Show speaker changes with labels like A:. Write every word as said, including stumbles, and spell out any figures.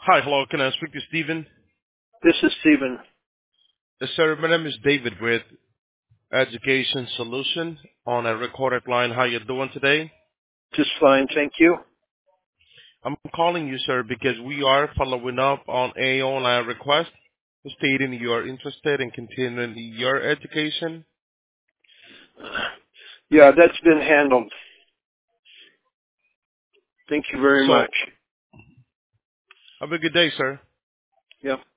A: Hi, hello. Can I speak to Stephen?
B: This is Stephen.
A: Yes, sir. My name is David with Education Solution on a recorded line. How you doing today?
B: Just fine, thank you.
A: I'm calling you, sir, because we are following up on a online request stating you are interested in continuing your education.
B: Yeah, that's been handled. Thank you very
A: So,
B: much.
A: have a good day, sir.
B: Yep.